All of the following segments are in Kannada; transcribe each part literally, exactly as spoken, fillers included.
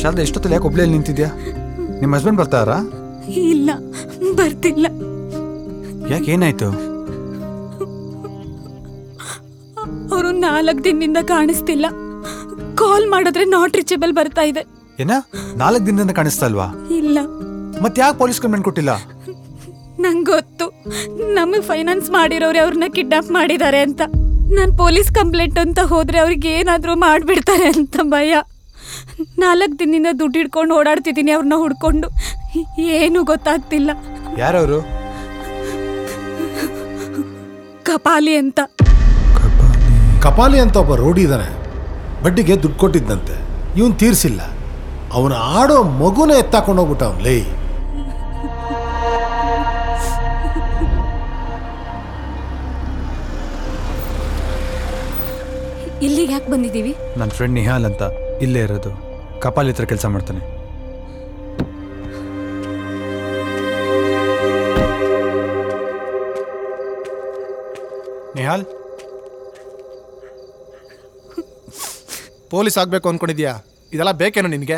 ಶಾರದಾ ಎಷ್ಟೊತ್ತಲ್ಲಿ ಯಾಕೆ ಒಬ್ಳೇ ನಿಂತಿದ್ಯಾ? ನಿಮ್ಮ ಹಸ್ಬೆಂಡ್ ಬರ್ತಾರಾ? ಇಲ್ಲ, ಬರ್ತಿಲ್ಲ. ಯಾಕೆ, ಏನಾಯ್ತು? ಅವರು ನಾಲ್ಕು ದಿನದಿಂದ ಕಾಣಿಸ್ತಿಲ್ಲ. ಕಾಲ್ ಮಾಡಿದ್ರೆ ನಾಟ್ ರೀಚಬಲ್ ಬರ್ತಾ ಇದೆ. ಏನ, ನಾಲ್ಕು ದಿನದಿಂದ ಕಾಣಿಸ್ತಾ ಇಲ್ವಾ? ಇಲ್ಲ. ಮತ್ತೆ ಯಾಕೆ ಪೊಲೀಸ್ ಕಂಪ್ಲೇಂಟ್ ಕೊಟ್ಟಿಲ್ಲ? ನಂಗೆ ಗೊತ್ತು, ನಮಗೆ ಫೈನಾನ್ಸ್ ಮಾಡಿರೋರೆ ಅವ್ರನ್ನ ಕಿಡ್ನಾಪ್ ಮಾಡಿದ್ದಾರೆ ಅಂತ. ನಾನು ಪೊಲೀಸ್ ಕಂಪ್ಲೇಂಟ್ ಅಂತ ಹೋದ್ರೆ ಅವ್ರಿಗೆ ಏನಾದರೂ ಮಾಡಿಬಿಡ್ತಾರೆ ಅಂತ ಭಯ. ನಾಲ್ಕು ದಿನದಿಂದ ದುಡ್ಡು ಹಿಡ್ಕೊಂಡು ಓಡಾಡ್ತಿದ್ದೀನಿ ಅವ್ರನ್ನ ಹುಡ್ಕೊಂಡು. ಏನು ಗೊತ್ತಾಗ್ತಿಲ್ಲ. ಯಾರವರು? ಕಪಾಲಿ ಅಂತ. ಕಪಾಲಿ ಅಂತ ಒಬ್ಬ ರೋಡಿ ಇದ್ದಾನೆ. ಬಡ್ಡಿಗೆ ದುಡ್ಡು ಕೊಟ್ಟಿದ್ದಂತೆ, ಇವನ್ ತೀರ್ಸಿಲ್ಲ. ಅವನ ಆಡೋ ಮಗುನೇ ಎತ್ತಾಕೊಂಡು ಹೋಗ್ಬಿಟ್ಟ ಅವ್ನು. ಲೇ, ಇಲ್ಲಿಗೆ ಯಾಕೆ ಬಂದಿದ್ದೀವಿ? ನನ್ನ ಫ್ರೆಂಡ್ ನಿಹಾಲ್ ಅಂತ ಇಲ್ಲೇ ಇರೋದು. ಕಪಾಲಿ ಹತ್ರ ಕೆಲಸ ಮಾಡ್ತಾನೆ. ನಿಹಾಲ್, ಪೊಲೀಸ್ ಆಗಬೇಕು ಅಂದ್ಕೊಂಡಿದ್ಯಾ? ಇದೆಲ್ಲ ಬೇಕೇನೋ ನಿನಗೆ?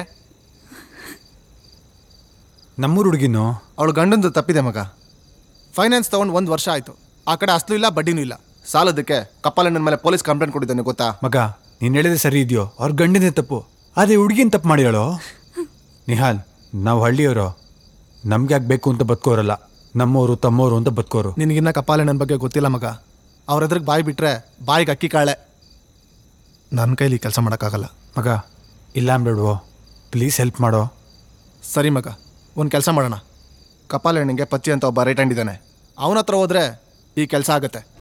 ನಮ್ಮೂರು ಹುಡುಗಿನೋ? ಅವಳು ಗಂಡಂದು ತಪ್ಪಿದೆ ಮಗ. ಫೈನಾನ್ಸ್ ತೊಗೊಂಡು ಒಂದು ವರ್ಷ ಆಯಿತು. ಆ ಕಡೆ ಅಸ್ಲು ಇಲ್ಲ, ಬಡ್ಡಿನೂ ಇಲ್ಲ. ಸಾಲದಕ್ಕೆ ಕಪಾಲಣ್ಣನ ಮೇಲೆ ಪೊಲೀಸ್ ಕಂಪ್ಲೇಂಟ್ ಕೊಟ್ಟಿದ್ದಾನೆ, ಗೊತ್ತಾ? ಮಗ, ನೀನು ಹೇಳಿದ್ರೆ ಸರಿ ಇದೆಯೋ? ಅವ್ರ ಗಂಡನೇ ತಪ್ಪು, ಅದೇ ಹುಡುಗಿನ ತಪ್ಪು ಮಾಡಿ ಹೇಳೋ. ನಿಹಾಲ್, ನಾವು ಹಳ್ಳಿಯವರು, ನಮ್ಗೆ ಯಾಕೆ ಬೇಕು ಅಂತ ಬದುಕೋರಲ್ಲ, ನಮ್ಮವರು ತಮ್ಮವರು ಅಂತ ಬದುಕೋರು. ನಿನಗಿನ್ನ ಕಪಾಲಣ್ಣನ ಬಗ್ಗೆ ಗೊತ್ತಿಲ್ಲ ಮಗ. ಅವ್ರ ಎದುರಿಗೆ ಬಾಯಿ ಬಿಟ್ರೆ ಬಾಯಿಗೆ ಅಕ್ಕಿ ಕಾಳೆ. ನನ್ನ ಕೈಲಿ ಕೆಲಸ ಮಾಡೋಕ್ಕಾಗಲ್ಲ ಮಗ. ಇಲ್ಲ ಅಂಬೇಡ್ವೋ, ಪ್ಲೀಸ್ ಹೆಲ್ಪ್ ಮಾಡೋ. ಸರಿ ಮಗ, ಒಂದು ಕೆಲಸ ಮಾಡೋಣ. ಕಪಾಲಣ್ಣನಿಗೆ ಪಚ್ಚಿ ಅಂತ ಒಬ್ಬ ರೈಟ್ ಹ್ಯಾಂಡ್ ಇದ್ದಾನೆ. ಅವನ ಹತ್ರ ಹೋದರೆ ಈ ಕೆಲಸ ಆಗುತ್ತೆ.